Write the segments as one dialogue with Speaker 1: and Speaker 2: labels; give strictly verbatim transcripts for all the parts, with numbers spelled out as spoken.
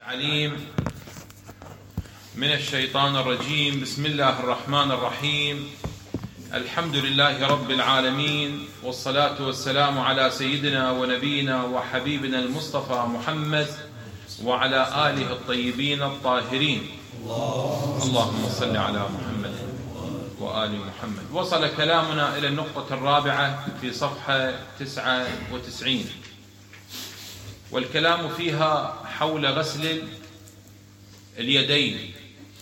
Speaker 1: عليم من الشيطان الرجيم. بسم الله الرحمن الرحيم. الحمد لله رب العالمين، والصلاة والسلام على سيدنا ونبينا وحبيبنا المصطفى محمد وعلى آله الطيبين الطاهرين. اللهم صل على محمد وآل محمد. وصل كلامنا إلى النقطة الرابعة في صفحة تسعة وتسعين، والكلام فيها حول غسل اليدين،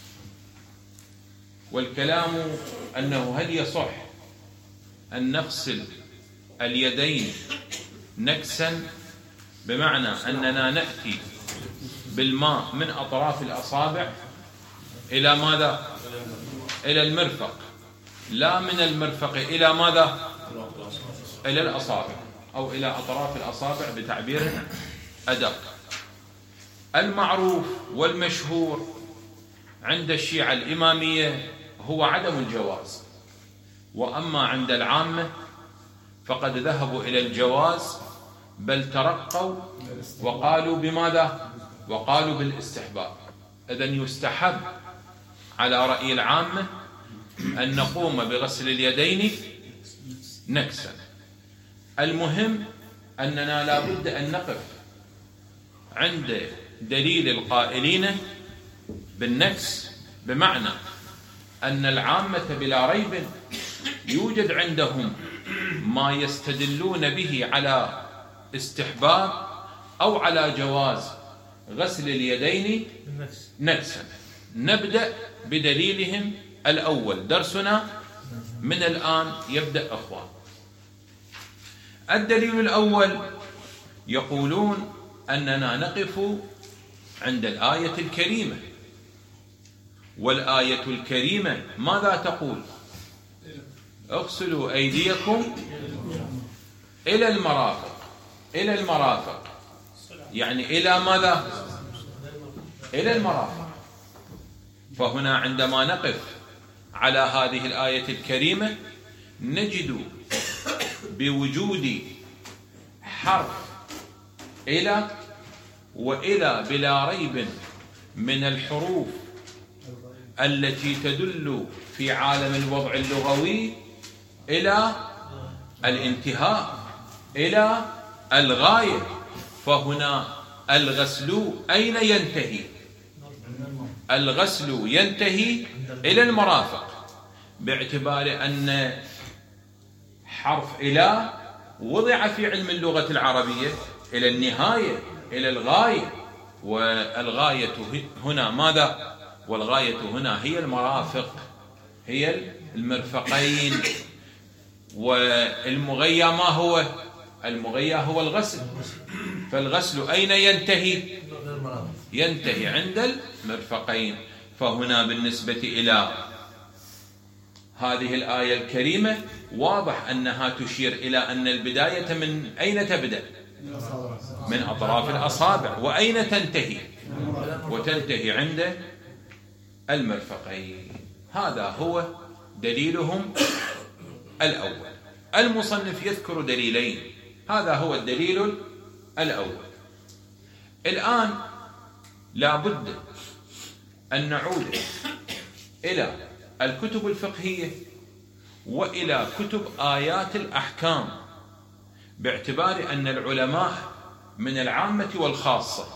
Speaker 1: والكلام أنه هل يصح أن نغسل اليدين نكسا، بمعنى أننا نأتي بالماء من أطراف الأصابع إلى ماذا؟ إلى المرفق، لا من المرفق إلى ماذا؟ إلى الأصابع أو إلى أطراف الأصابع بتعبير أدق. المعروف والمشهور عند الشيعة الإمامية هو عدم الجواز، وأما عند العامة فقد ذهبوا إلى الجواز، بل ترقوا وقالوا بماذا؟ وقالوا بالاستحباب. إذن يستحب على رأي العامة أن نقوم بغسل اليدين نكسا. المهم أننا لا بد أن نقف عند دليل القائلين بالنكس، بمعنى أن العامة بلا ريب يوجد عندهم ما يستدلون به على استحباب أو على جواز غسل اليدين نكسا. نبدأ بدليلهم الأول. درسنا من الآن يبدأ أخوان. الدليل الأول يقولون أننا نقف عند الآية الكريمة، والآية الكريمة ماذا تقول؟ اغسلوا أيديكم إلى المرافق. إلى المرافق يعني إلى ماذا؟ إلى المرافق. فهنا عندما نقف على هذه الآية الكريمة نجد بوجود حرف إلى، وإلى بلا ريب من الحروف التي تدل في عالم الوضع اللغوي إلى الانتهاء، إلى الغاية. فهنا الغسل أين ينتهي؟ الغسل ينتهي إلى المرافق، باعتبار أن حرف إلى وضع في علم اللغة العربية إلى النهاية، إلى الغاية، والغاية هنا ماذا؟ والغاية هنا هي المرافق، هي المرفقين. والمغيى ما هو؟ المغيى هو الغسل. فالغسل أين ينتهي؟ ينتهي عند المرفقين. فهنا بالنسبة إلى هذه الآية الكريمة واضح أنها تشير إلى أن البداية من أين تبدأ؟ من أطراف الأصابع. وأين تنتهي؟ وتنتهي عند المرفقين. هذا هو دليلهم الأول. المصنف يذكر دليلين، هذا هو الدليل الأول. الآن لا بد أن نعود إلى الكتب الفقهية وإلى كتب آيات الأحكام، باعتبار أن العلماء من العامة والخاصة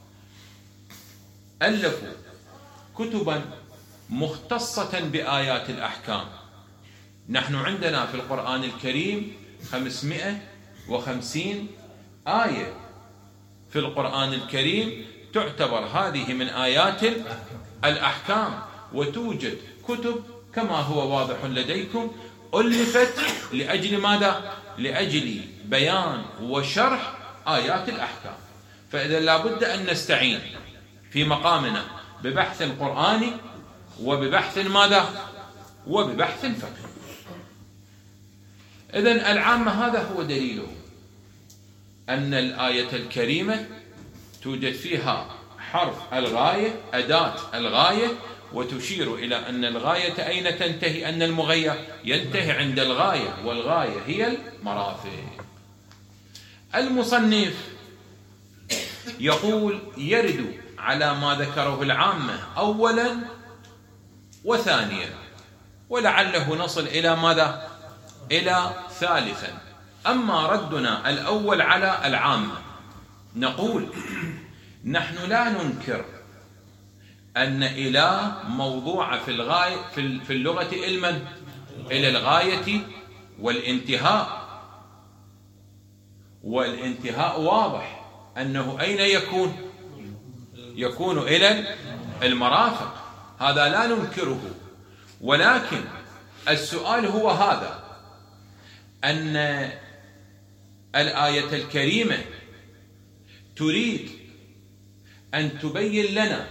Speaker 1: ألفوا كتبا مختصة بآيات الأحكام. نحن عندنا في القرآن الكريم خمسمائة وخمسين آية في القرآن الكريم تعتبر هذه من آيات الأحكام، وتوجد كتب كما هو واضح لديكم ألفت لأجل ماذا؟ لأجل بيان وشرح آيات الأحكام. فإذا لابد أن نستعين في مقامنا ببحث قرآني وببحث ماذا؟ وببحث فقهي. إذن العامة هذا هو دليله، أن الآية الكريمة توجد فيها حرف الغاية، أداة الغاية، وتشير إلى أن الغاية أين تنتهي؟ أن المغيى ينتهي عند الغاية، والغاية هي المرافق. المصنف يقول يرد على ما ذكره العامة أولا وثانيا، ولعله نصل إلى ماذا؟ إلى ثالثا. أما ردنا الأول على العامة، نقول نحن لا ننكر أن إلى موضوع في الغاية في اللغة علما إلى الغاية والانتهاء، والانتهاء واضح أنه أين يكون؟ يكون إلى المرافق، هذا لا ننكره. ولكن السؤال هو هذا، أن الآية الكريمة تريد أن تبين لنا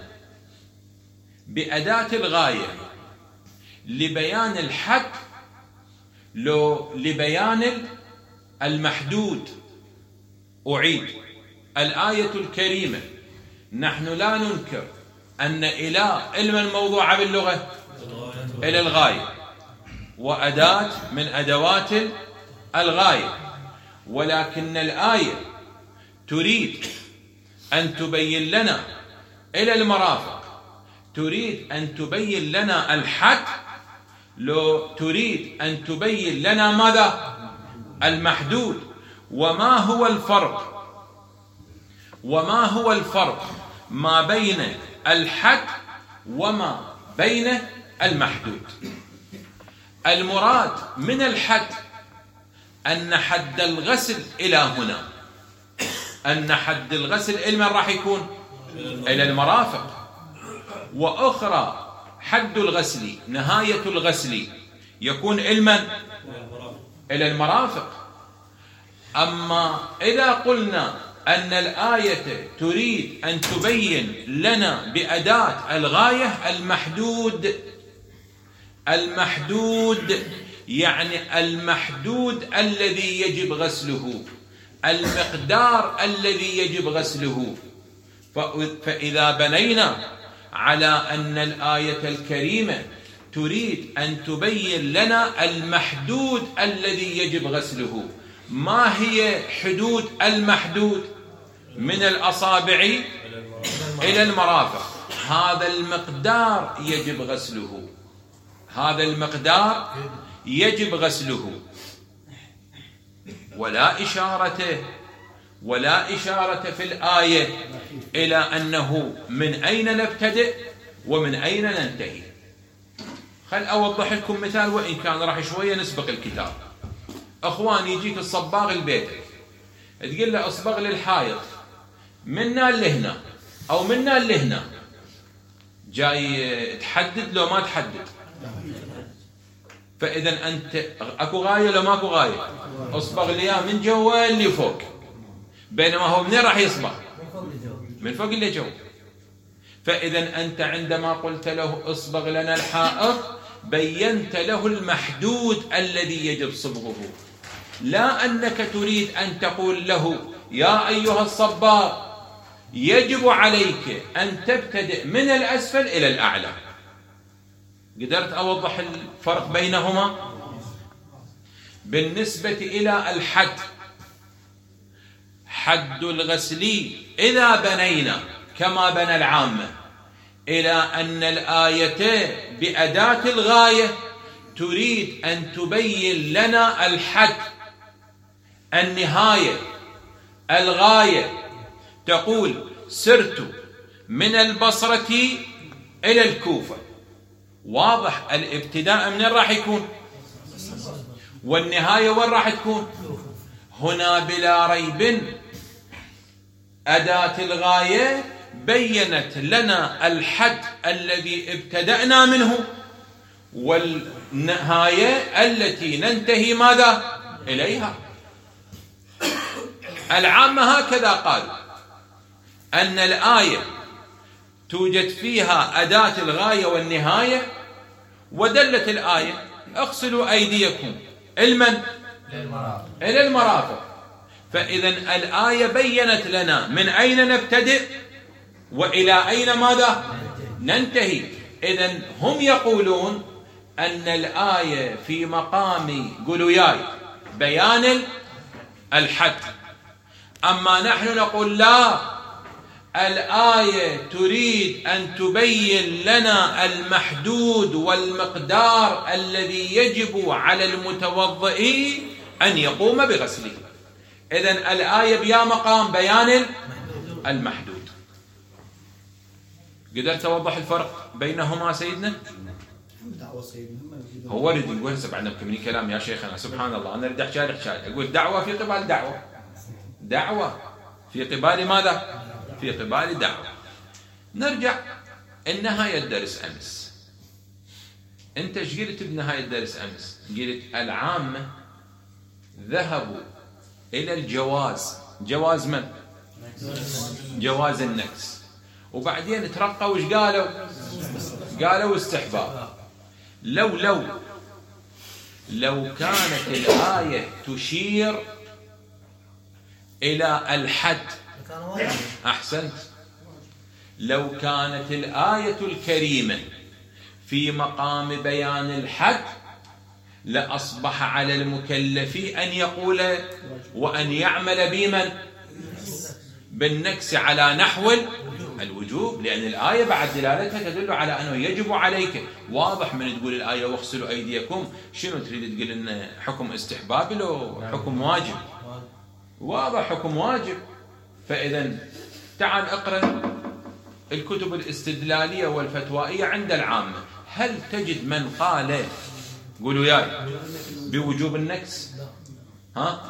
Speaker 1: بأداة الغاية لبيان الحد لو لبيان المحدود. أعيد، الآية الكريمة نحن لا ننكر أن إلى علم الموضوع باللغة إلى الغاية وأداة من أدوات الغاية، ولكن الآية تريد أن تبين لنا إلى المرافق، تريد أن تبين لنا الحد لو تريد أن تبين لنا ماذا؟ المحدود. وما هو الفرق وما هو الفرق ما بين الحد وما بين المحدود؟ المراد من الحد أن حد الغسل إلى هنا، أن حد الغسل إلى من راح يكون؟ إلى المرافق. وأخرى حد الغسل نهاية الغسل يكون علما إلى المرافق. أما إذا قلنا أن الآية تريد أن تبين لنا بأداة الغاية المحدود، المحدود يعني المحدود الذي يجب غسله، المقدار الذي يجب غسله. فإذا بنينا على أن الآية الكريمة تريد أن تبين لنا المحدود الذي يجب غسله، ما هي حدود المحدود؟ من الأصابع إلى المرافق، هذا المقدار يجب غسله، هذا المقدار يجب غسله. ولا إشارة ولا إشارة في الآية إلى أنه من أين نبتدئ ومن أين ننتهي. خل أوضح لكم مثال، وإن كان راح شوية نسبق الكتاب. أخوان، يجيك الصباغ البيت تقول له أصبغ للحائط منا لهنا أو منا لهنا، جاي تحدد لو ما تحدد؟ فإذا أنت أكو غاية لو ماكو غاية؟ أصبغ لي من جوا اللي فوق، بينما هو منين راح يصبغ؟ من فوق اللي جو. فإذا أنت عندما قلت له أصبغ لنا الحائط بينت له المحدود الذي يجب صبغه، لا أنك تريد أن تقول له يا أيها الصباغ يجب عليك أن تبتدئ من الأسفل إلى الأعلى. قدرت أوضح الفرق بينهما؟ بالنسبة إلى الحد، حد الغسل إذا بنينا كما بنى العامة إلى أن الآية بأداة الغاية تريد أن تبين لنا الحد، النهاية، الغاية. تقول سرت من البصرة إلى الكوفة، واضح الابتداء من راح يكون والنهاية وين راح تكون؟ هنا بلا ريب أداة الغاية بينت لنا الحد الذي ابتدأنا منه والنهاية التي ننتهي ماذا إليها. العامة هكذا قال أن الآية توجد فيها أداة الغاية والنهاية، ودلت الآية اغسلوا أيديكم المن إلى المرافق. فإذا الآية بينت لنا من أين نبتدئ وإلى أين ماذا ننتهي. إذن هم يقولون أن الآية في مقام قلوياي بيان الحد، أما نحن نقول لا، الآية تريد أن تبين لنا المحدود والمقدار الذي يجب على المتوضئ أن يقوم بغسله. إذن الآية بيا مقام بيان المحدود. قدرت توضح الفرق بينهما سيدنا؟ هو اريد يقول هسه بعدنا مكملين كلام يا شيخنا. سبحان الله، انا اريد احكي لك شيء، اقول دعوه في قبال دعوه، دعوه في قبال ماذا؟ في قبال دعوه. نرجع النهايه الدرس امس. انت ايش قلت بنهايه الدرس امس؟ قلت العامه ذهبوا الى الجواز. جواز من؟ جواز النكس. وبعدين ترقوا وش قالوا؟ قالوا استحباب. لو لو لو كانت الآية تشير إلى الحد، أحسنت، لو كانت الآية الكريمة في مقام بيان الحد لأصبح على المكلف أن يقول وأن يعمل بمن؟ بالنكس على نحو الوجوب، لأن الآية بعد دلالتها تدل على أنه يجب عليك. واضح من تقول الآية واغسلوا أيديكم، شنو تريد تقول إن حكم استحبابي لو حكم واجب؟ واضح حكم واجب. فإذا تعال اقرأ الكتب الاستدلالية والفتوائية عند العامة. هل تجد من قال، قولوا ياي، بوجوب النكس؟ ها؟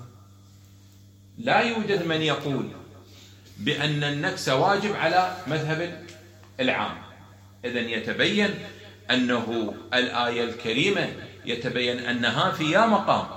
Speaker 1: لا يوجد من يقول بأن النكس واجب على مذهب العام. إذن يتبين أنه الآية الكريمة يتبين أنها في يا مقام،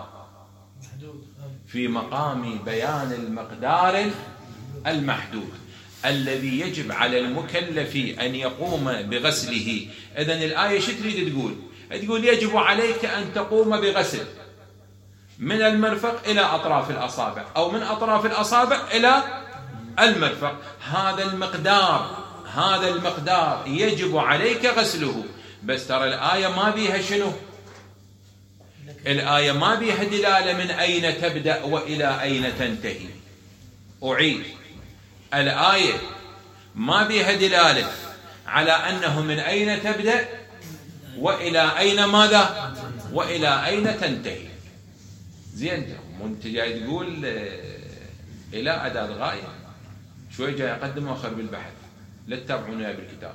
Speaker 1: في مقام بيان المقدار المحدود الذي يجب على المكلف أن يقوم بغسله. إذن الآية شو تريد تقول؟ تقول يجب عليك أن تقوم بغسل من المرفق إلى أطراف الأصابع، أو من أطراف الأصابع إلى المرفق. هذا المقدار، هذا المقدار يجب عليك غسله. بس ترى الآية ما بيها شنو؟ الآية ما بيها دلالة من أين تبدأ وإلى أين تنتهي. أعيد، الآية ما بيها دلالة على أنه من أين تبدأ وإلى أين ماذا؟ وإلى أين تنتهي. زين، وانت جاي تقول إلى أداة غاية، شوي جاي أقدم وأخر بالبحث، لا تتابعون وياي بالكتاب.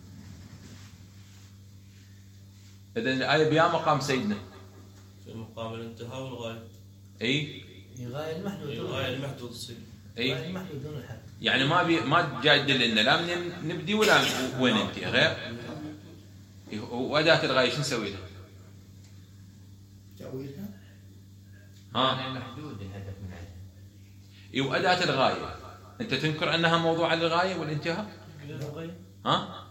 Speaker 1: إذن الآية بيا مقام سيدنا؟
Speaker 2: في مقام الانتهاء والغاية.
Speaker 1: أي؟
Speaker 3: غاية المحدود.
Speaker 2: غاية المحدود تصير.
Speaker 1: أي؟
Speaker 3: غاية المحدود دون الحد.
Speaker 1: يعني ما بي ما جاي تدل لنا لا من نبدي ولا وين ننتهي، غير. وأداة الغاية شو نسوي لها؟
Speaker 3: تأويلها؟
Speaker 1: ها؟
Speaker 3: محدود الهدف من عندها.
Speaker 1: إي، وأداة الغاية أنت تنكر أنها موضوع للغاية والانتهاء؟ ها؟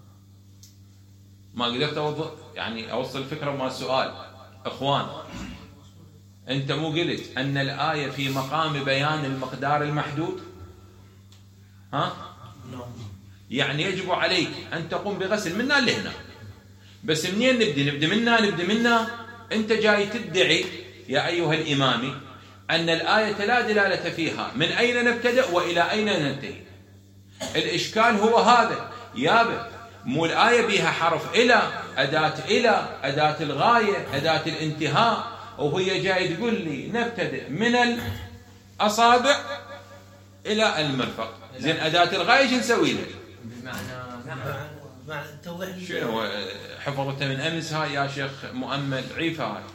Speaker 1: ما قدرت أوضح يعني أوصل الفكرة مع السؤال. إخوان، أنت مو قلت أن الآية في مقام بيان المقدار المحدود؟ ها؟ يعني يجب عليك أن تقوم بغسل منا لهنا. بس منين نبدي؟ نبدي منا نبدي منا أنت جاي تدعي يا أيها الإمامي أن الآية لا دلالة فيها من أين نبتدأ وإلى أين ننتهي. الإشكال هو هذا يابا، مو الآية بها حرف إلى، أداة إلى، أداة الغاية، أداة الانتهاء، وهي جاي تقول لي نبتدأ من الأصابع إلى المرفق. زين أداة الغاية شو نسوي لها؟
Speaker 3: بمعنى مع توضيح.
Speaker 1: شنو حفظتها من أمس هاي يا شيخ مؤمل؟ عيفة هاي.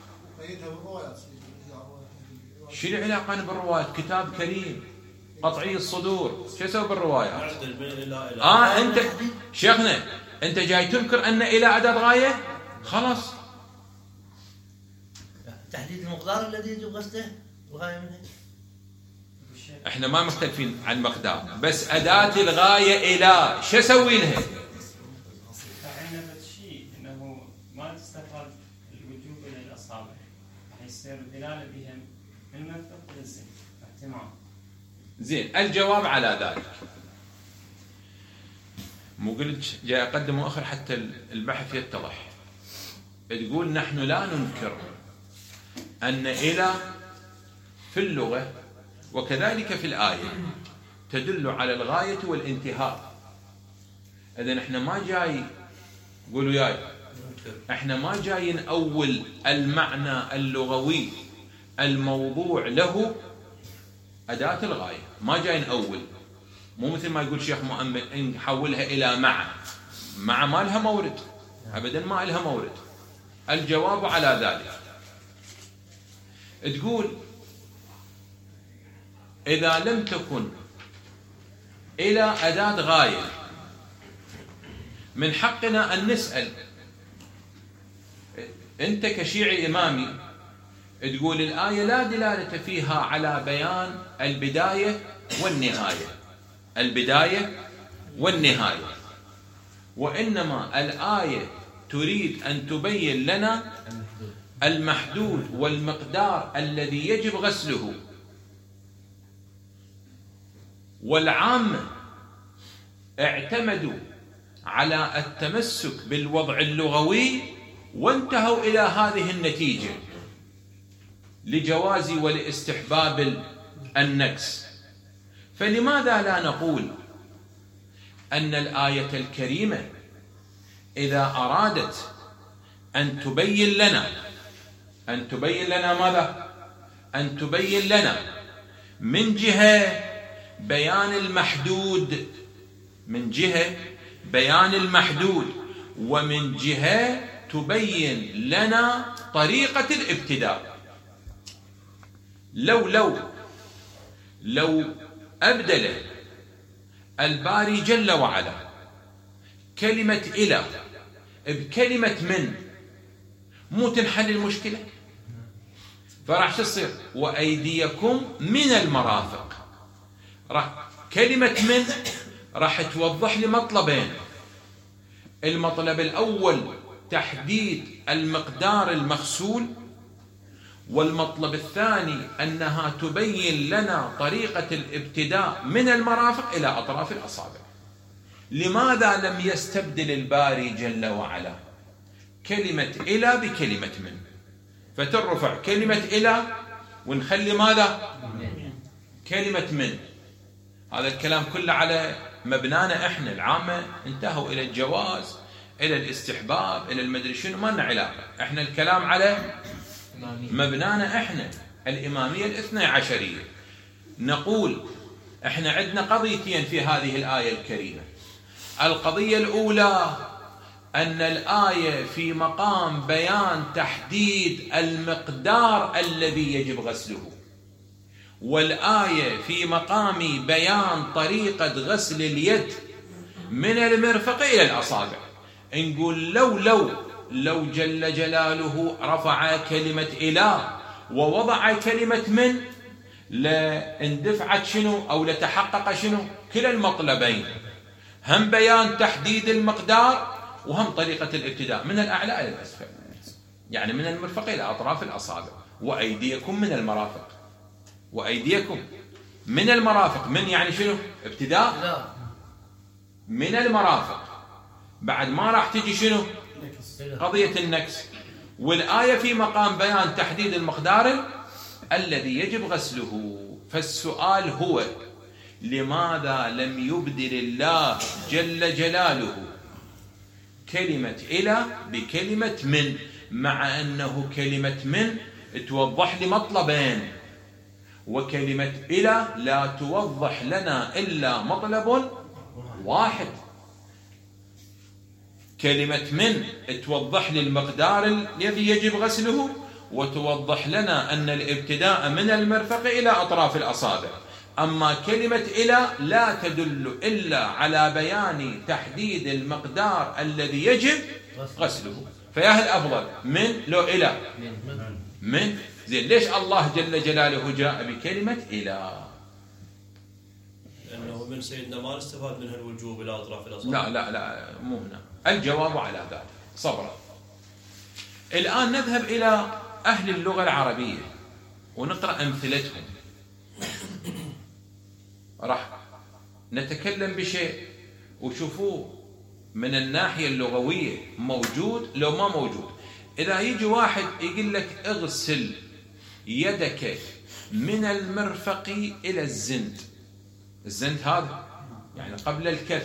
Speaker 1: شو العلاقة بالروايات؟ كتاب كريم قطعي الصدور، شو يسوي بالروايات؟ آه أنت شيخنا أنت جاي تنكر أن إلى أداة غاية؟ خلاص.
Speaker 3: تحديد المقدار الذي يجب غسله الغاية منه.
Speaker 1: احنا ما مختلفين عن المقدار، بس أداة الغاية إلى شو أسوي لها؟
Speaker 4: عندنا شيء انه ما تستفاد الوجوب الى الاصابع، راح يصير الدلاله بها من المرفق للزين احتمال.
Speaker 1: زين، الجواب على ذلك مو قلت جاي اقدم واخر حتى البحث يتضح. تقول نحن لا ننكر ان الى في اللغه وكذلك في الايه تدل على الغاية والانتهاء. إذن احنا ما جاي، قولوا ياي، احنا ما جاي نأول المعنى اللغوي الموضوع له أداة الغاية، ما جاي نأول، مو مثل ما يقول شيخ مؤمن نحولها إلى مع، مع ما لها مورد، أبدا ما لها مورد. الجواب على ذلك تقول إذا لم تكن إلى أداة غاية من حقنا أن نسأل. أنت كشيعي إمامي تقول الآية لا دلالة فيها على بيان البداية والنهاية، البداية والنهاية، وإنما الآية تريد أن تبين لنا المحدود والمقدار الذي يجب غسله. والعامة اعتمدوا على التمسك بالوضع اللغوي وانتهوا إلى هذه النتيجة لجواز ولاستحباب النكس. فلماذا لا نقول أن الآية الكريمة إذا أرادت أن تبين لنا أن تبين لنا ماذا؟ أن تبين لنا من جهة بيان المحدود، من جهة بيان المحدود، ومن جهة تبين لنا طريقة الابتداء. لو لو لو أبدل الباري جل وعلا كلمة إلى بكلمة من، مو تنحل المشكلة؟ فراح تصير وأيديكم من المرافق. راح كلمة من راح توضح لي مطلبين. المطلب الأول تحديد المقدار المغسول، والمطلب الثاني أنها تبين لنا طريقة الابتداء من المرافق إلى أطراف الأصابع. لماذا لم يستبدل الباري جل وعلا كلمة إلى بكلمة من، فترفع كلمة إلى ونخلي ماذا؟ كلمة من. هذا الكلام كله على مبنانا إحنا العامة، انتهوا إلى الجواز، إلى الاستحباب، إلى المدري شنو، ما لنا علاقة. إحنا الكلام على مبنانا إحنا الإمامية الاثنى عشرية. نقول إحنا عندنا قضيتين في هذه الآية الكريمة. القضية الأولى أن الآية في مقام بيان تحديد المقدار الذي يجب غسله، والآية في مقام بيان طريقة غسل اليد من المرفق إلى الأصابع. نقول لو لو لو جل جلاله رفع كلمة إله ووضع كلمة من لاندفعت شنو أو لتحقق شنو كلا المطلبين، هم بيان تحديد المقدار وهم طريقة الابتداء من الأعلى إلى الأسفل، يعني من المرفق إلى أطراف الأصابع. وأيديكم من المرافق، وأيديكم من المرافق، من يعني شنو؟ ابتداء من المرافق. بعد ما راح تجي شنو؟ قضية النكس. والآية في مقام بيان تحديد المقدار الذي يجب غسله. فالسؤال هو لماذا لم يبدل الله جل جلاله كلمة إلى بكلمة من، مع أنه كلمة من توضح لي مطلبين، وكلمة إلى لا توضح لنا إلا مطلب واحد. كلمة من توضح لي المقدار الذي يجب غسله، وتوضح لنا أن الابتداء من المرفق إلى أطراف الأصابع. أما كلمة إلى لا تدل إلا على بيان تحديد المقدار الذي يجب غسله. فيا الأفضل من لو إلى من زين. ليش الله جل جلاله جاء بكلمة إلى؟
Speaker 2: لأنه من سيدنا ما نستفاد منها الوجوب إلى أطراف الأصابع.
Speaker 1: لا لا لا مو هنا. الجواب على ذلك صبرا. الآن نذهب إلى أهل اللغة العربية ونقرأ أمثلتهم. راح نتكلم بشيء وشوفوه من الناحية اللغوية موجود لو ما موجود. إذا يجي واحد يقول لك اغسل يدك من المرفق إلى الزند، الزند هذا يعني قبل الكف،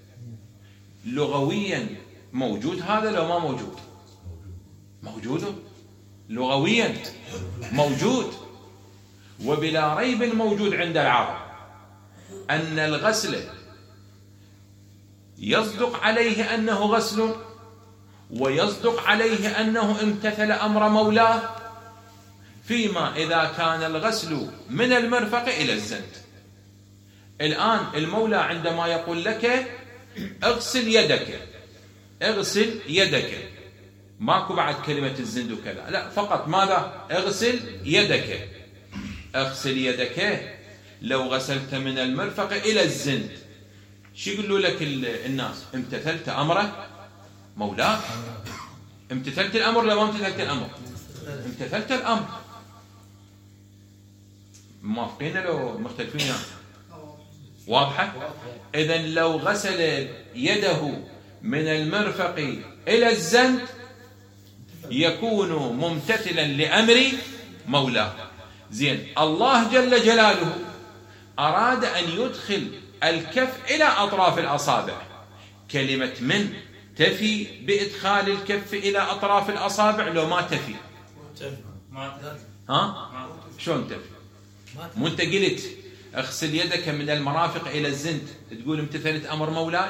Speaker 1: لغويا موجود هذا لو ما موجود؟ موجود لغويا موجود، وبلا ريب موجود عند العرب أن الغسل يصدق عليه أنه غسل، ويصدق عليه أنه امتثل أمر مولاه، فيما إذا كان الغسل من المرفق إلى الزند. الآن المولى عندما يقول لك اغسل يدك، اغسل يدك، ماكو بعد كلمة الزند وكذا، لا، فقط ماذا؟ اغسل يدك. اغسل يدك لو غسلت من المرفق إلى الزند، شو يقولوا لك الناس؟ امتثلت أمره مولاك، امتثلت الأمر لو ما امتثلت الأمر؟ امتثلت الأمر. موافقين لو مختلفين يعني؟ واضحة؟ إذن لو غسل يده من المرفق إلى الزند يكون ممتثلا لأمر مولاه. زين، الله جل جلاله أراد أن يدخل الكف إلى أطراف الأصابع، كلمة من تفي بإدخال الكف إلى أطراف الأصابع لو ما تفي؟ ها؟ شلون تفي؟ مو أنت قلت اغسل يدك من المرافق إلى الزند تقول امتثلت أمر مولاي؟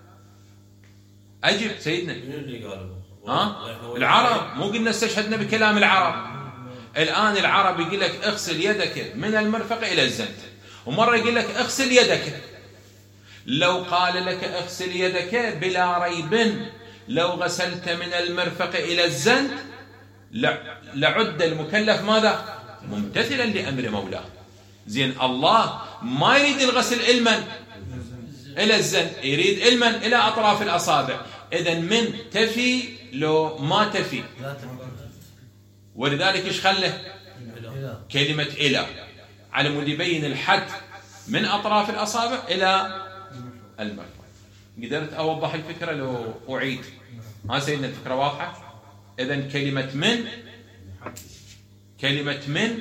Speaker 1: أجب سيدنا. ها؟ العرب، مو قلنا استشهدنا بكلام العرب. الآن العرب يقول لك اغسل يدك من المرفق إلى الزند، ومرة يقول لك اغسل يدك. لو قال لك اغسل يدك بلا ريب لو غسلت من المرفق إلى الزند لعد المكلف ماذا؟ ممتثلا لأمر مولاه. زين، الله ما يريد الغسل علما إلى الزند، يريد علما إلى أطراف الأصابع. إذن من تفي لو ما تفي، ولذلك إيش خله؟ كلمة إلى، على مود يبين الحد من أطراف الأصابع إلى المرفق. قدرت أوضح الفكرة لو أعيد؟ ها سيدنا الفكرة واضحة؟ إذن كلمة من، كلمة من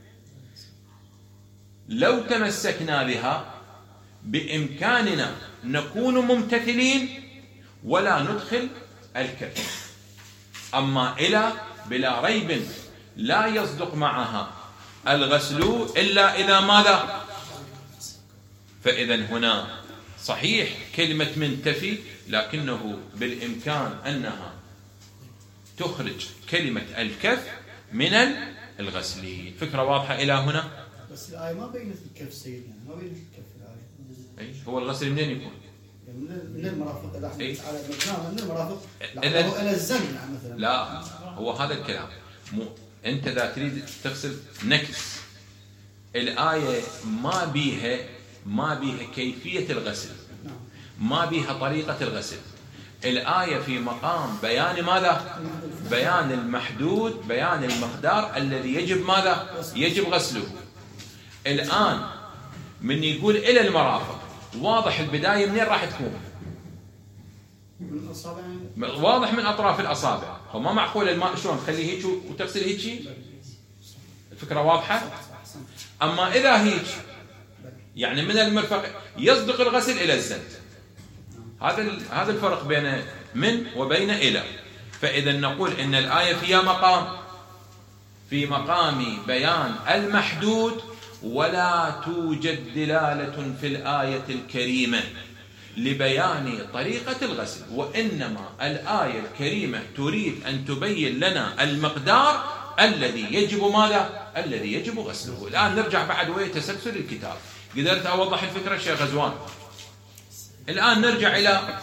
Speaker 1: لو تمسكنا بها بإمكاننا نكون ممتثلين ولا ندخل الكف. أما إلى بلا ريب لا يصدق معها الغسل إلا إذا ماذا؟ فإذا هنا صحيح كلمة من تفي، لكنه بالإمكان أنها تخرج كلمة الكف من الغسل. فكرة واضحة إلى هنا؟
Speaker 5: بس الآية ما بينت الكف سيدنا، ما بينت الكف الآية.
Speaker 1: أي هو الغسل منين يكون؟
Speaker 5: من المرافق. إذا احنا
Speaker 1: إيه؟
Speaker 5: على مجناه من المرافق
Speaker 1: إذا
Speaker 5: إلى الزند مثلا.
Speaker 1: لا، هو هذا الكلام. مو أنت إذا تريد تغسل نكس، الآية ما بيها ما بيها كيفية الغسل، ما بيها طريقة الغسل. الآية في مقام بيان ماذا؟ بيان المحدود، بيان المقدار الذي يجب ماذا؟ يجب غسله. الآن من يقول إلى المرافق، واضح البداية منين راح تكون؟
Speaker 5: من الأصابع.
Speaker 1: واضح من أطراف الأصابع. هو ما معقول الماء شلون تخليه هيك وتغسل هيك؟ الفكرة واضحة؟ أما إذا هيك يعني من المرفق يصدق الغسل إلى الزند. هذا هذا الفرق بين من وبين إلى. فإذا نقول إن الآية فيها مقام، في مقام بيان المحدود، ولا توجد دلالة في الآية الكريمة لبيان طريقة الغسل، وإنما الآية الكريمة تريد أن تبين لنا المقدار الذي يجب ماذا؟ الذي يجب غسله. الآن نرجع بعد ويا تسلسل الكتاب. قدرت أوضح الفكرة شيخ غزوان؟ الآن نرجع إلى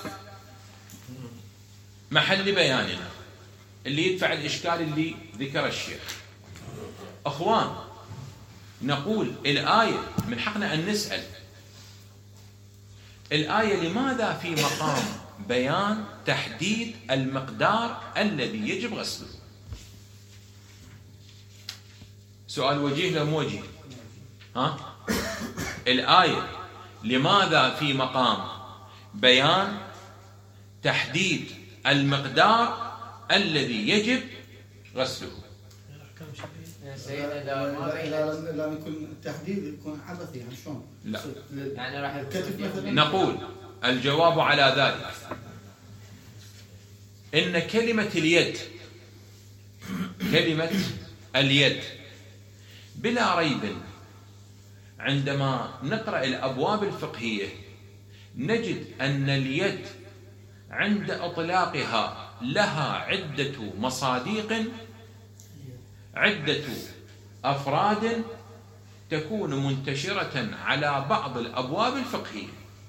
Speaker 1: محل بياننا اللي يدفع الإشكال اللي ذكر الشيخ. أخوان، نقول الآية من حقنا أن نسأل الآية لماذا في مقام بيان تحديد المقدار الذي يجب غسله؟ سؤال وجيه لو مو وجيه؟ ها؟ الآية لماذا في مقام بيان تحديد المقدار الذي يجب غسله؟
Speaker 5: لا لا يكون التحديد يكون عبثي يعني شلون؟
Speaker 1: لا
Speaker 3: يعني راح
Speaker 5: كتف مثلا.
Speaker 1: نقول الجواب على ذلك إن كلمة اليد كلمة اليد بلا ريب عندما نقرأ الأبواب الفقهية نجد أن اليد عند إطلاقها لها عدة مصاديق عدة أفراد تكون منتشرة على بعض الأبواب الفقهية.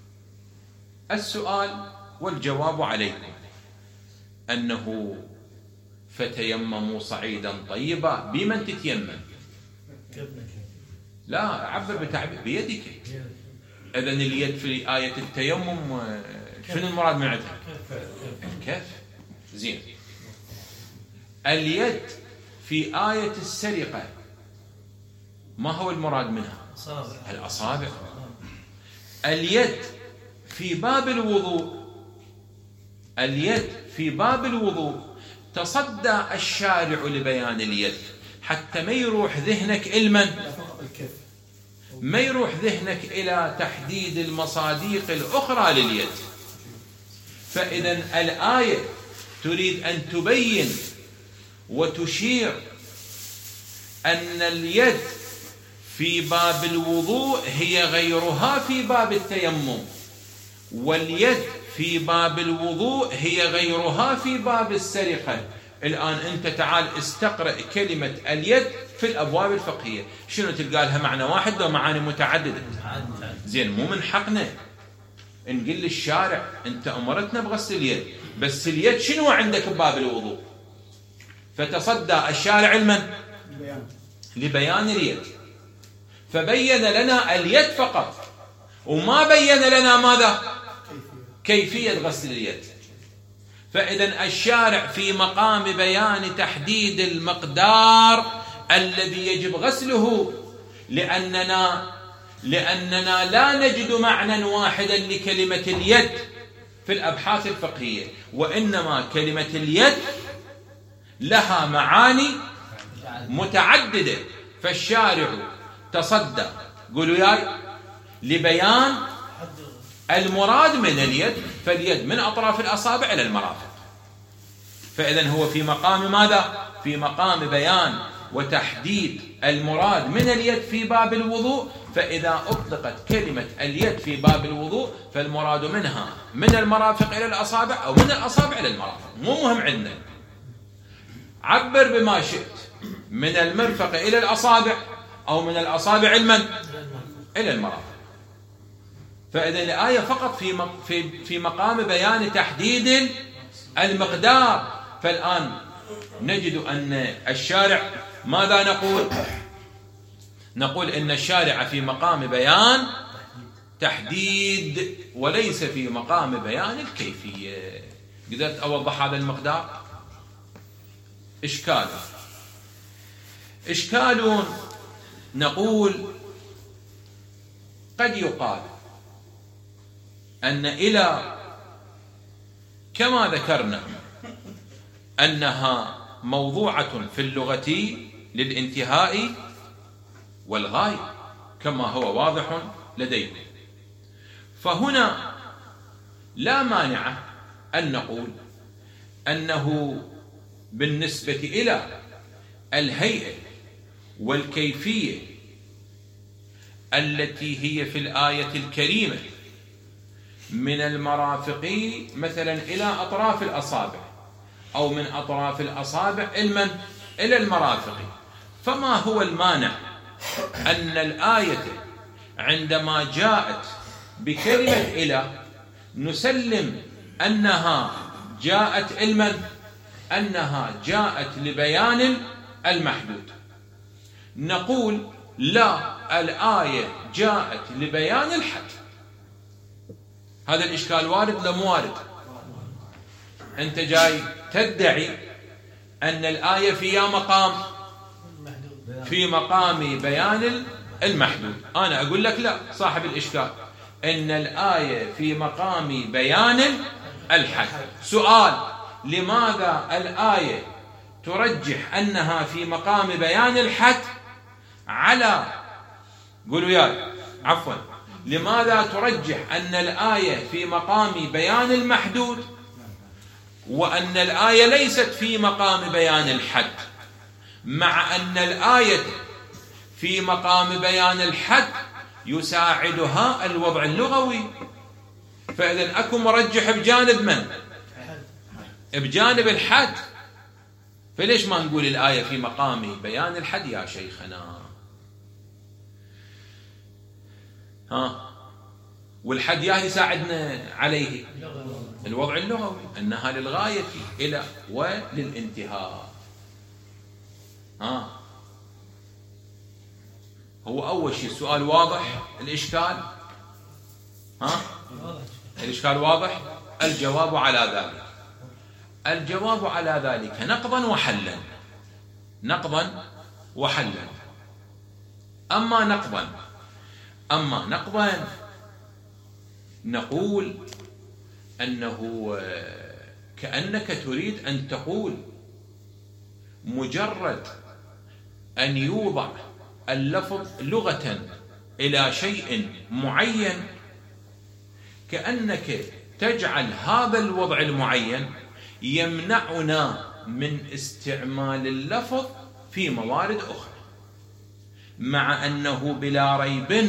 Speaker 1: السؤال والجواب عليكم أنه فتيمموا صعيدا طيبا. بمن تتيمم؟ لا عبر بتعبير بيدك. إذن اليد في آية التيمم شنو المراد من عندها؟ الكف. زين. اليد في آية السرقة ما هو المراد منها؟ الأصابع. اليد في باب الوضوء اليد في باب الوضوء تصدى الشارع لبيان اليد حتى ما يروح ذهنك إلما ما يروح ذهنك إلى تحديد المصاديق الأخرى لليد. فإذا الآية تريد أن تبين وتشير أن اليد في باب الوضوء هي غيرها في باب التيمم، واليد في باب الوضوء هي غيرها في باب السرقة. الآن أنت تعال استقرأ كلمة اليد في الأبواب الفقهية، شنو تلقى لها معنى واحد أو معاني متعددة؟ زين، مو من حقنا نقول للشارع أنت أمرتنا بغسل اليد، بس اليد شنو عندك بباب الوضوء؟ فتصدى الشارع لمن؟ لبيان اليد، فبين لنا اليد فقط وما بين لنا ماذا؟ كيفية غسل اليد. فإذا الشارع في مقام بيان تحديد المقدار الذي يجب غسله، لأننا لأننا لا نجد معنى واحدا لكلمة اليد في الأبحاث الفقهية، وإنما كلمة اليد لها معاني متعددة. فالشارع تصدى قولوا ياي لبيان المراد من اليد، فاليد من أطراف الأصابع إلى المرافق. فإذا هو في مقام ماذا؟ في مقام بيان وتحديد المراد من اليد في باب الوضوء. فإذا أطلقت كلمة اليد في باب الوضوء فالمراد منها من المرافق إلى الأصابع أو من الأصابع إلى المرافق، مو مهم عندنا. عبر بما شئت، من المرفق إلى الأصابع أو من الأصابع المن إلى المرافق. فإذا الآية فقط في في في مقام بيان تحديد المقدار. فالآن نجد أن الشارع ماذا نقول؟ نقول إن الشارع في مقام بيان تحديد وليس في مقام بيان الكيفية. قدرت أوضح هذا المقدار؟ إشكال إشكال نقول قد يقال أن إلى كما ذكرنا أنها موضوعة في اللغة للانتهاء والغاية كما هو واضح لديكم، فهنا لا مانع أن نقول أنه بالنسبة إلى الهيئة والكيفية التي هي في الآية الكريمة من المرافق مثلا إلى أطراف الأصابع أو من أطراف الأصابع المن إلى المرافق، فما هو المانع أن الآية عندما جاءت بكلمة إلى نسلم أنها جاءت المن أنها جاءت لبيان المحدود؟ نقول لا، الآية جاءت لبيان الحد. هذا الإشكال وارد لا مو وارد؟ أنت جاي تدعي أن الآية في مقام في مقام بيان المحدود. أنا أقول لك لا، صاحب الإشكال، أن الآية في مقام بيان الحد. سؤال: لماذا الآية ترجح أنها في مقام بيان الحد على، قولوا يا عفوا، لماذا ترجح أن الآية في مقام بيان المحدود وأن الآية ليست في مقام بيان الحد، مع أن الآية في مقام بيان الحد يساعدها الوضع اللغوي؟ فإذا أكو مرجح بجانب من؟ بجانب الحد. فليش ما نقول الآية في مقام بيان الحد يا شيخنا؟ ها، والحد يا يساعدنا عليه الوضع اللغوي، أنها للغاية إلى وللانتهاء. ها، هو أول شيء السؤال واضح، الإشكال ها، الإشكال واضح. الجواب على ذلك، الجواب على ذلك نقضا وحلا، نقضا وحلا. أما نقضا أما نقضا نقول أنه كأنك تريد أن تقول مجرد أن يوضع اللفظ لغة إلى شيء معين، كأنك تجعل هذا الوضع المعين يمنعنا من استعمال اللفظ في موارد أخرى، مع أنه بلا ريب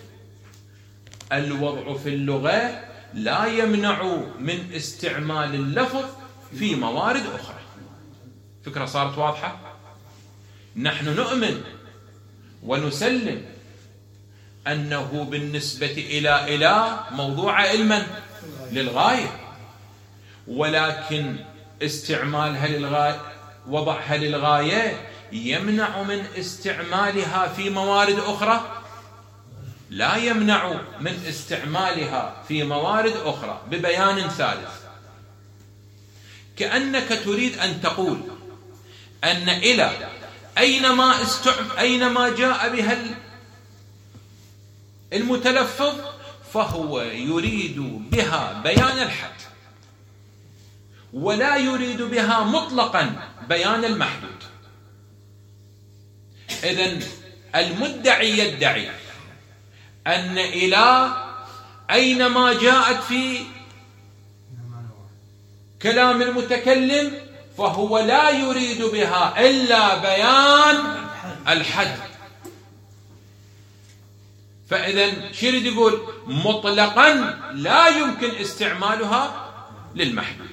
Speaker 1: الوضع في اللغة لا يمنع من استعمال اللفظ في موارد أخرى. فكرة صارت واضحة؟ نحن نؤمن ونسلم أنه بالنسبة إلى إلى موضوع علما للغاية، ولكن استعمالها للغاية، وضعها للغاية يمنع من استعمالها في موارد أخرى، لا يمنع من استعمالها في موارد أخرى ببيان ثالث. كأنك تريد أن تقول أن إلى أينما استعم أينما جاء بها المتلفظ فهو يريد بها بيان الحد، ولا يريد بها مطلقا بيان المحدود. إذن المدعي يدعي أن إلى أينما جاءت في كلام المتكلم فهو لا يريد بها إلا بيان الحد. فإذا شو يريد يقول؟ مطلقا لا يمكن استعمالها للمحدود.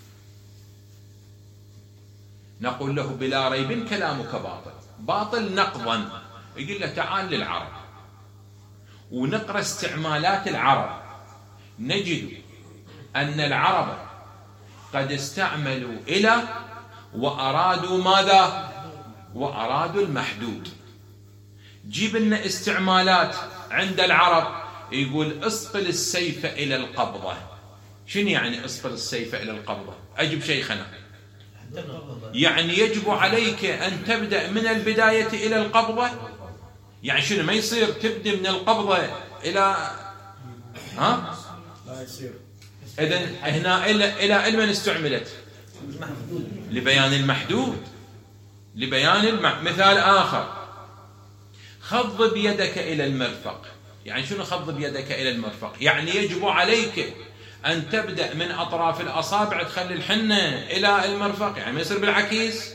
Speaker 1: نقول له بلا ريب كلامك باطل، باطل نقضا. يقول له تعال للعرب ونقرأ استعمالات العرب، نجد أن العرب قد استعملوا إلى وأرادوا ماذا؟ وأرادوا المحدود. جيب لنا استعمالات عند العرب، يقول اصقل السيف إلى القبضة. شنو يعني اصقل السيف إلى القبضة؟ أجب شيخنا. يعني يجب عليك أن تبدأ من البداية إلى القبضة. يعني شنو؟ ما يصير تبدأ من القبضة إلى ها؟
Speaker 5: لا يصير.
Speaker 1: إذن هنا إلى إلى من استعملت؟ لبيان المحدود، لبيان المح... مثال آخر، خض بيدك إلى المرفق. يعني شنو خض بيدك إلى المرفق؟ يعني يجب عليك أن تبدأ من أطراف الأصابع تخلي الحنة إلى المرفق، يعني ما يصير بالعكيس.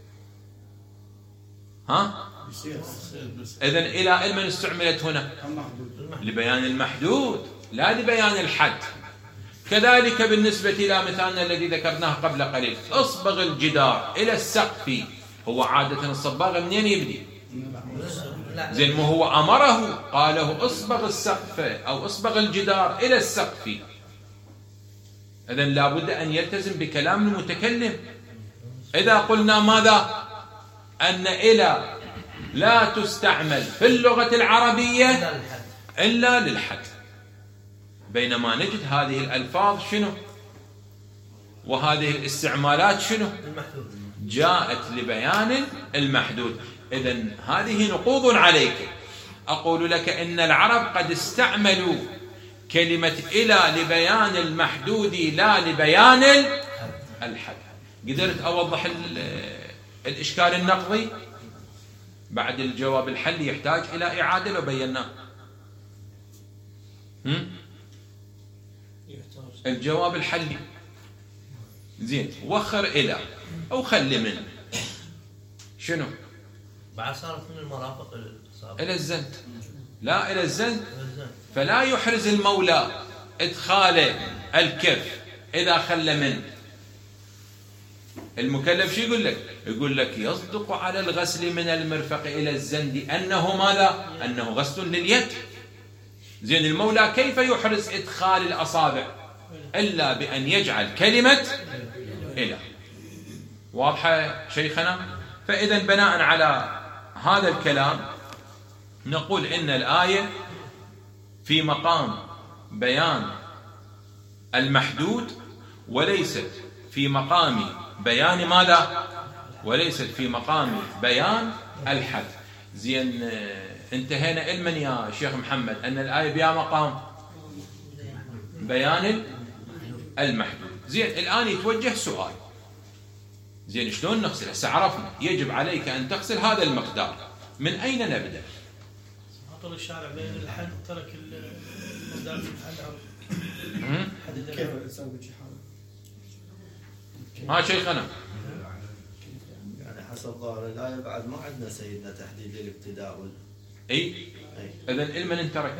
Speaker 1: ها؟ إذن إلى من استعملت هنا؟ لبيان المحدود لا لبيان الحد. كذلك بالنسبة إلى مثالنا الذي ذكرناه قبل قليل، اصبغ الجدار إلى السقف. هو عادة الصباغ منين يبدي؟ زين، ما هو أمره قاله اصبغ السقف أو اصبغ الجدار إلى السقف. إذن لابد أن يلتزم بكلام المتكلم. إذا قلنا ماذا؟ أن إلى لا تستعمل في اللغة العربية إلا للحد، بينما نجد هذه الألفاظ شنو؟ وهذه الاستعمالات شنو؟ جاءت لبيان المحدود. إذن هذه نقوض عليك. أقول لك إن العرب قد استعملوا كلمة إلى لبيان المحدود لا لبيان الحد. قدرت أوضح الإشكال النقضي بعد الجواب الحلي يحتاج إلى إعادة لو بيناه. الجواب الحلي زين وخر إلى أو خلي من شنو؟
Speaker 3: بعد صارت من المرافق الإصابة
Speaker 1: إلى الزند، لا إلى الزند. فلا يحرز المولى إدخال الكف إذا خلى من. المكلف شو يقول لك؟ يقول لك يصدق على الغسل من المرفق إلى الزند أنه ماذا؟ أنه غسل لليد. زين المولى كيف يحرز إدخال الأصابع؟ إلا بأن يجعل كلمة إلى. واضحة شيخنا؟ فإذا بناء على هذا الكلام نقول إن الآية في مقام بيان المحدود وليست في مقام بيان ماذا؟ وليست في مقام بيان الحد. زين انتهينا علما يا شيخ محمد أن الآية بها مقام بيان المحدود. زين الآن يتوجه سؤال، زين شلون نغسل؟ هسه عرفنا يجب عليك أن تغسل هذا المقدار، من أين نبدأ؟
Speaker 3: عطل الشارع بين الحد ترك المقدار من الحد
Speaker 5: كيف يسوي شحال؟
Speaker 1: ها شيخنا
Speaker 6: يعني حسب ظاهر الآية بعد ما عندنا سيدنا تحديد الابتداء وال...
Speaker 1: اي اذا علما ان ترك.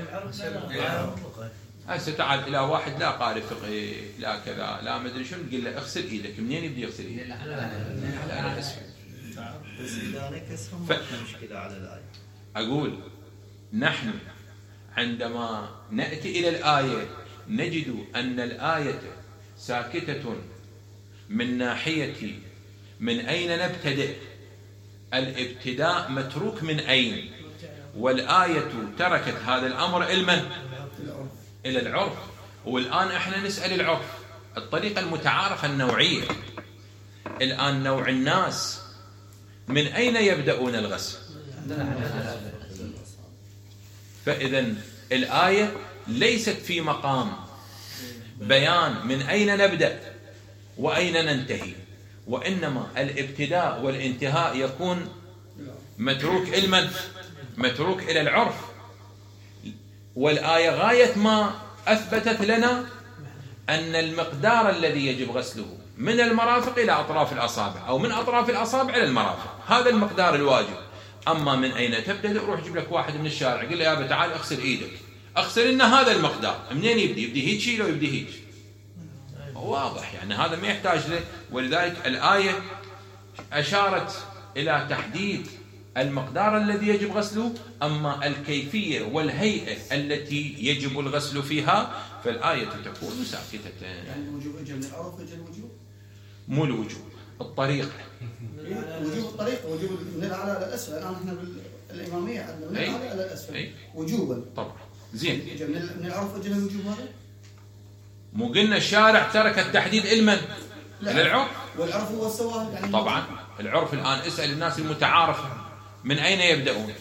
Speaker 1: هسه تعال الى واحد لا قارئ فقه لا كذا لا ما ادري شنو، تقول له اغسل ايدك، منين يبدا يغسل ايدك؟ على الاسفل.
Speaker 6: بس اذا نكسهم
Speaker 1: ف...
Speaker 6: ما في مشكله على الآية.
Speaker 1: اقول نحن عندما ناتي الى الايه نجد ان الايه ساكته من ناحيه من اين نبتدئ. الابتداء متروك من اين، والآية تركت هذا الأمر علما إلى العرف. والآن احنا نسأل العرف الطريقة المتعارفة النوعية. الآن نوع الناس من أين يبدأون الغسل؟ فإذا الآية ليست في مقام بيان من أين نبدأ وأين ننتهي، وإنما الابتداء والانتهاء يكون متروك علما متروك إلى العرف. والآية غاية ما أثبتت لنا أن المقدار الذي يجب غسله من المرافق إلى أطراف الأصابع أو من أطراف الأصابع إلى المرافق، هذا المقدار الواجب. أما من أين تبدأ؟ روح جيب لك واحد من الشارع قل له يا أبا تعال اغسل إيدك، اغسل إن هذا المقدار. منين يبدي؟ يبدي هيك شيء لو يبدي هيك، واضح يعني هذا ما يحتاج له. ولذلك الآية أشارت إلى تحديد المقدار الذي يجب غسله، أما الكيفية والهيئة التي يجب الغسل فيها فالآية تكون ساكتة.
Speaker 5: يعني الوجوب اجى من العرف اجى الوجوب؟
Speaker 1: مو الوجوب، الطريقة.
Speaker 5: وجوب الطريقة، وجوب من الأعلى إلى الأسفل. الآن احنا بالإمامية عندنا من الأعلى إلى الأسفل أي. وجوبا طبعا. زين
Speaker 1: اجى
Speaker 5: من العرف اجى الوجوب هذا؟
Speaker 1: مو قلنا الشارع ترك التحديد علما إلى العرف؟
Speaker 5: والعرف هو السواء يعني
Speaker 1: طبعا. العرف الآن اسأل الناس المتعارفة من أين يبدأون؟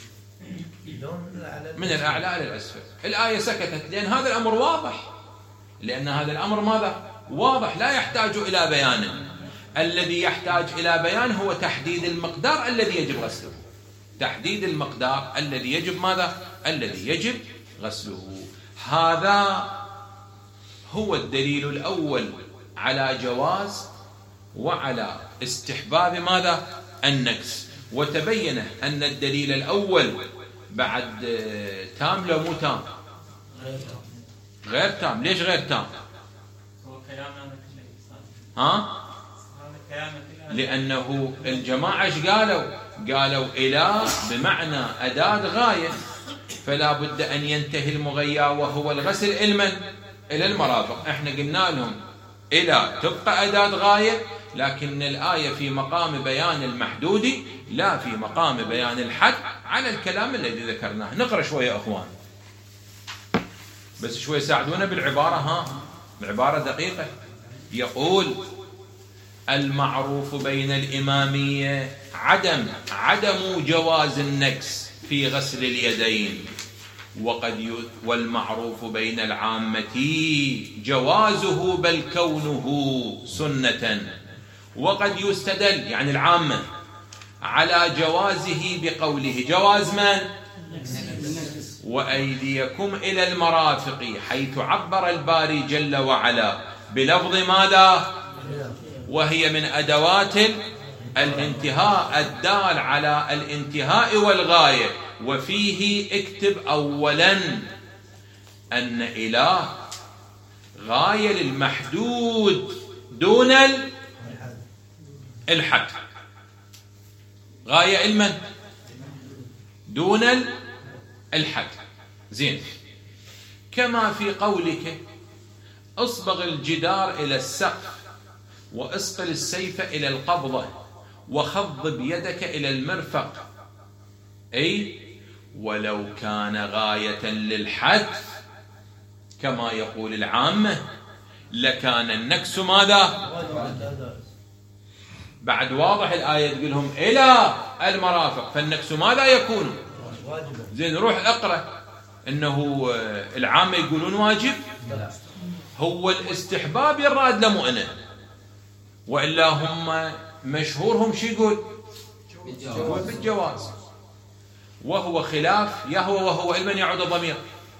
Speaker 1: من الأعلى إلى الأسفل. الآية سكتت لأن هذا الأمر واضح، لأن هذا الأمر ماذا؟ واضح لا يحتاج إلى بيان. الذي يحتاج إلى بيان هو تحديد المقدار الذي يجب غسله، تحديد المقدار الذي يجب ماذا؟ الذي يجب غسله. هذا هو الدليل الأول على جواز وعلى استحباب ماذا؟ النكس. وتبين أن الدليل الأول بعد تام لو مو تام؟ غير تام. ليش غير تام؟ ها؟ لأنه الجماعة ايش قالوا؟ قالوا إلى بمعنى أداة غاية، فلا بد أن ينتهي المغيا وهو الغسل علما إلى المرافق. احنا قلنا لهم إلى تبقى أداة غاية، لكن الآية في مقام بيان المحدود لا في مقام بيان الحد، على الكلام الذي ذكرناه. نقرأ شوية أخوان بس شوية ساعدونا بالعبارة. ها العبارة دقيقة. يقول المعروف بين الإمامية عدم عدم جواز النكس في غسل اليدين، وقد ي... والمعروف بين العامة جوازه بل كونه سنة، وقد يستدل يعني العامة على جوازه بقوله جواز من؟ وأيديكم إلى المرافق، حيث عبر الباري جل وعلا بلفظ ماذا؟ وهي من أدوات الانتهاء الدال على الانتهاء والغاية. وفيه اكتب أولا أن إله غاية للمحدود دون الحد، غاية المن دون الحد. زين، كما في قولك اصبغ الجدار إلى السقف واسقل السيف إلى القبضة وخضب يدك إلى المرفق، أي ولو كان غاية للحد كما يقول العامة لكان النكس ماذا؟ بعد واضح الآية تقولهم إلى المرافق، فالنكس ماذا يكون؟ زين، روح اقرأ إنه العامة يقولون واجب، هو الاستحباب يراد لمؤنة، وإلا هم مشهورهم شو يقول؟ بالجواز، وهو خلاف يهوى وهو علما يعود الضمير.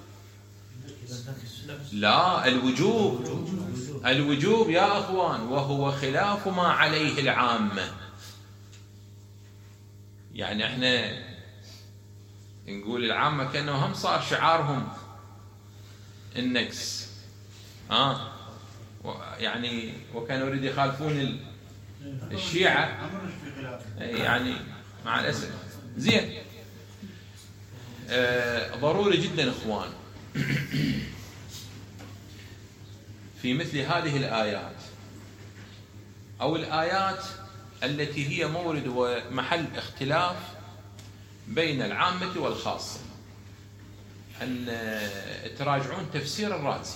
Speaker 1: لا، الوجوب، الوجوب يا أخوان، وهو خلاف ما عليه العامة. يعني احنا نقول العامة كأنه هم صار شعارهم النكس، آه يعني وكانوا يريد يخالفون الشيعة يعني مع الأسف. زين، آه ضروري جدا إخوان في مثل هذه الآيات أو الآيات التي هي مورد ومحل اختلاف بين العامة والخاصة أن تراجعون تفسير الرازي.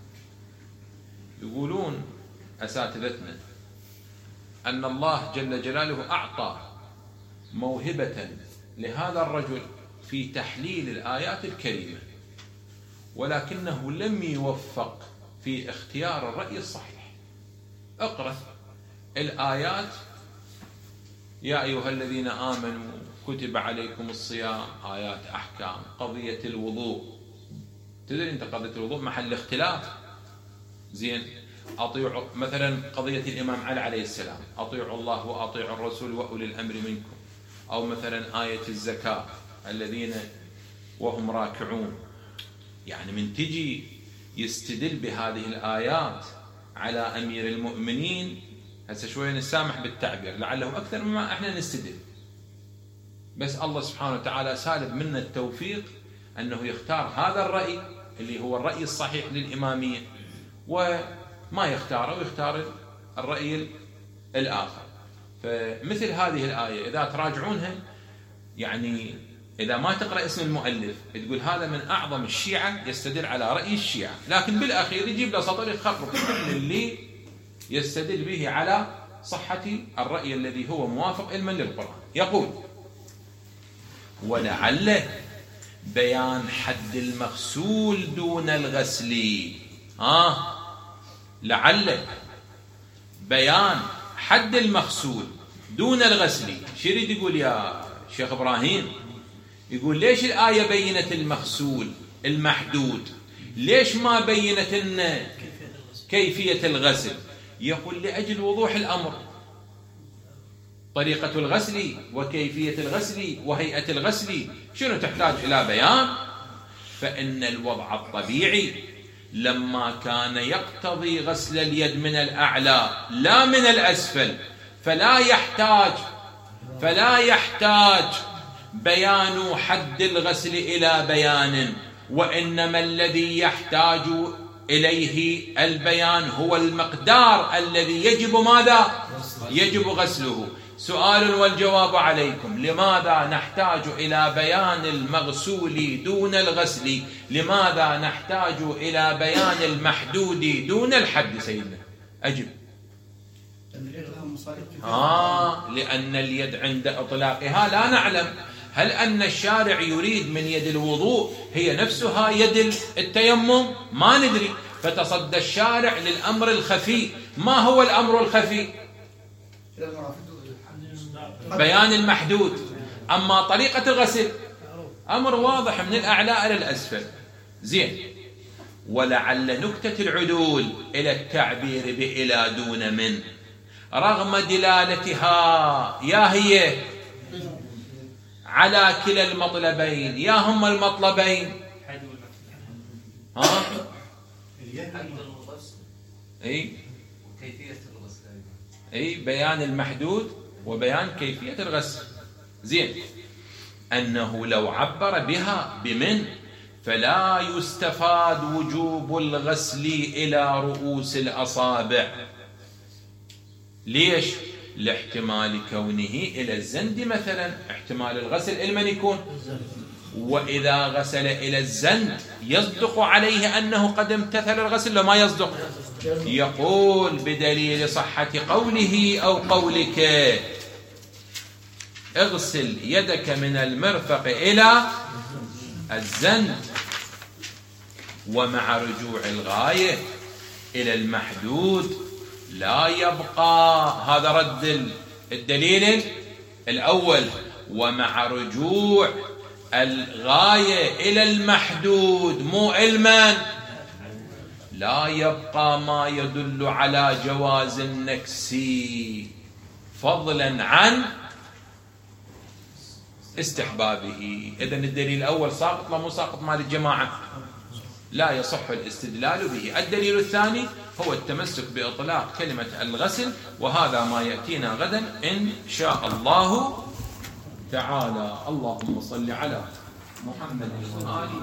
Speaker 1: يقولون أساتذتنا أن الله جل جلاله أعطى موهبة لهذا الرجل في تحليل الآيات الكريمة، ولكنه لم يوفق في اختيار الرأي الصحيح. اقرأ الآيات: يا أيها الذين آمنوا كتب عليكم الصيام، آيات أحكام، قضية الوضوء، تدري أنت قضية الوضوء محل اختلاف. زين، أطيعوا مثلا قضية الإمام علي عليه السلام، أطيعوا الله وأطيعوا الرسول وأولي الأمر منكم، أو مثلا آية الزكاة الذين وهم راكعون. يعني من تجي يستدل بهذه الآيات على أمير المؤمنين، هسه شوية نسامح بالتعبير لعله أكثر مما احنا نستدل، بس الله سبحانه وتعالى سالب منا التوفيق أنه يختار هذا الرأي اللي هو الرأي الصحيح للإمامية، وما يختاره ويختار الرأي الآخر. فمثل هذه الآية إذا تراجعونها، يعني إذا ما تقرأ اسم المؤلف تقول هذا من أعظم الشيعة يستدل على رأي الشيعة، لكن بالأخير يجيب له سطر يخرب كل اللي يستدل به على صحة الرأي الذي هو موافق علما للقرآن. يقول: ولعل بيان حد المغسول دون الغسل. آه لعل بيان حد المغسول دون الغسل. شو يريد يقول يا شيخ إبراهيم؟ يقول ليش الآية بينت المغسول المحدود، ليش ما بينت لنا كيفية الغسل؟ يقول لأجل وضوح الأمر، طريقة الغسل وكيفية الغسل وهيئة الغسل شنو تحتاج إلى بيان. فإن الوضع الطبيعي لما كان يقتضي غسل اليد من الأعلى لا من الأسفل، فلا يحتاج فلا يحتاج بيان حد الغسل إلى بيان، وإنما الذي يحتاج إليه البيان هو المقدار الذي يجب ماذا؟ يجب غسله. سؤال والجواب عليكم: لماذا نحتاج إلى بيان المغسول دون الغسل؟ لماذا نحتاج إلى بيان المحدود دون الحد سيدنا؟ أجب. آه لأن اليد عند إطلاقها لا نعلم هل أن الشارع يريد من يد الوضوء هي نفسها يد التيمم، ما ندري. فتصدى الشارع للأمر الخفي. ما هو الأمر الخفي؟ بيان المحدود. أما طريقة الغسل أمر واضح من الأعلى إلى الأسفل. زين. ولعل نكتة العدول إلى التعبير بإلى دون من رغم دلالتها يا هي على كلا المطلبين، يا هم المطلبين ها؟ اي اي بيان المحدود وبيان كيفية الغسل. زين. أنه لو عبر بها بمن فلا يستفاد وجوب الغسل إلى رؤوس الأصابع. ليش؟ لاحتمال كونه إلى الزند مثلا، احتمال الغسل لمن يكون؟ وإذا غسل إلى الزند يصدق عليه أنه قد امتثل الغسل لو ما يصدق؟ يقول بدليل صحة قوله أو قولك اغسل يدك من المرفق إلى الزند، ومع رجوع الغاية إلى المحدود لا يبقى. هذا رد الدليل الأول. ومع رجوع الغاية إلى المحدود مو علما لا يبقى ما يدل على جواز النكس فضلا عن استحبابه. إذن الدليل الأول ساقط لا مو ساقط مال الجماعة؟ لا يصح الاستدلال به. الدليل الثاني هو التمسك بإطلاق كلمة الغسل، وهذا ما يأتينا غدا إن شاء الله تعالى. اللهم صل على محمد وآله